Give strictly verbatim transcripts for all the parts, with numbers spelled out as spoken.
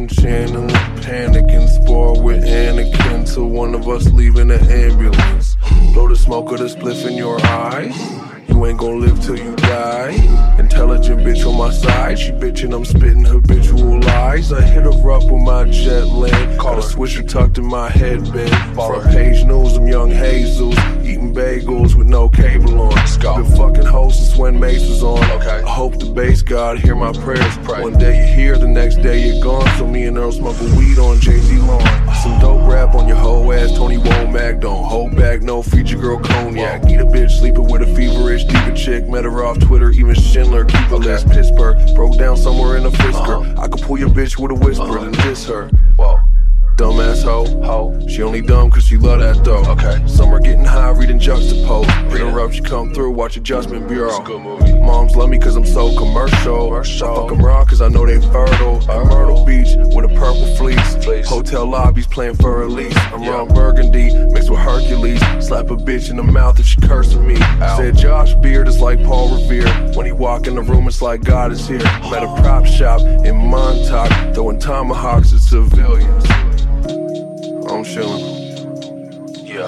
and chanting with panic and spar with Anakin till one of us leaving the ambulance. Blow the smoke of the spliff in your eyes. You ain't gon' live till you die. Intelligent bitch on my side. She bitchin', I'm spittin' habitual lies. I hit her up with my jet land. Got a swisher tucked in my headband. Front page news, I'm young Jesus. Eating bagels with no cable on. Been fucking hoes since when Mace was on. I hope the bass God hear my prayers. One day you're here, the next day you're gone. So me and Earl smoking weed on Jay-Z lawn. Some dope rap on your whole ass, Tony Womack. Don't hold back, no feature girl cognac. Eat a bitch, sleeping with a feverish diva chick. Met her off Twitter, even Schindler. Keep a list, Pittsburgh. Broke down somewhere in a Fisker. I could pull your bitch with a whisper and diss her. Whoa. Dumbass hoe, ho. She only dumb cause she love that though. Okay. Some are getting high, reading Juxtapose. Hit her up, she come through, watch Adjustment Bureau. It's a good movie. Moms love me cause I'm so commercial. commercial. I fuck them raw cause I know they fertile. At Myrtle Beach with a purple fleece. Please. Hotel lobbies playing for a lease. I'm yeah. Ron Burgundy mixed with Hercules. Slap a bitch in the mouth if she cursing me. Ow. Said Josh Beard is like Paul Revere. When he walk in the room it's like God is here. I'm at a prop shop in Montauk throwing tomahawks at civilians. I'm chillin'. Yeah.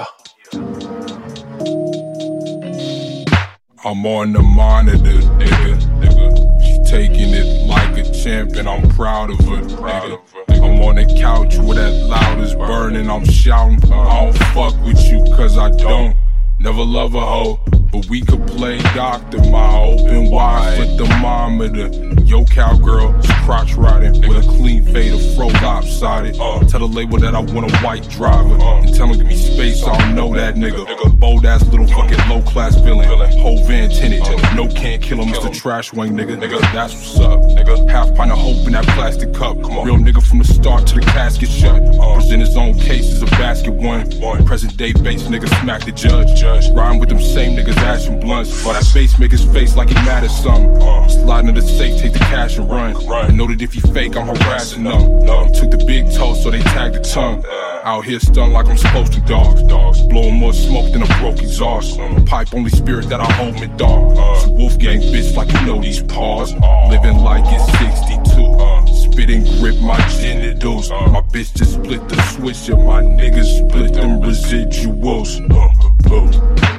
I'm on the monitor, nigga. nigga. She taking it like a champ, and I'm proud of her, nigga. I'm on the couch where that loud is burning. I'm shouting. I don't fuck with you, cause I don't. Never love a hoe, but we could play doctor. My open wide for thermometer. Yo, cowgirl, crotch riding with a clean fade of fro lopsided. Uh, tell the label that I want a white driver. Uh, and tell him give me space, I don't know that nigga. nigga. Bold ass little fucking low class villain. Whole van tinted. Uh, no can't kill him, Mister Trash Wing, nigga. nigga. That's what's up, nigga. Half pint of hope in that plastic cup. Come on. Real nigga from the start to the casket shut. Uh, Present his own case as a basket one. one. Present day base nigga smack the judge. judge. Riding with them same niggas ashing blunts. While that bass make his face like he mad at something. Uh, Sliding to the safe, take the cash and run. run. I know that if he fake, I'm harassing them. No. Took the big toe, so they tagged the tongue. Out here stunned like I'm supposed to, dogs. dogs. Blowing more smoke than a broke exhaust. Pipe only spirit that I hold me, dog. Uh, Wolfgang bitch like you know these paws. Living like it's sixty-two. Spit and grip my genitals. My bitch just split the switch and my niggas split them residuals. Uh, uh.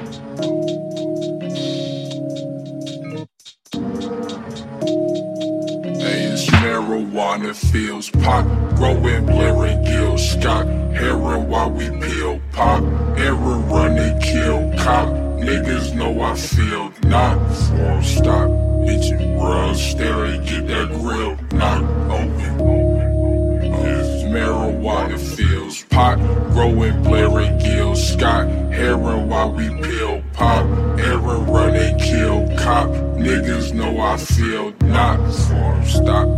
Marijuana fields, pop, growing, blaring gills, stock, heroin while we peel, pop, error, run and kill, cop, niggas know I feel, not form, stop, bitchin', run, stare and get that grill, not open, it's marijuana fields, pop, growing, blaring gills, Scott, heroin while we peel, pop, error, run and kill, cop, niggas know I feel, not form, stop.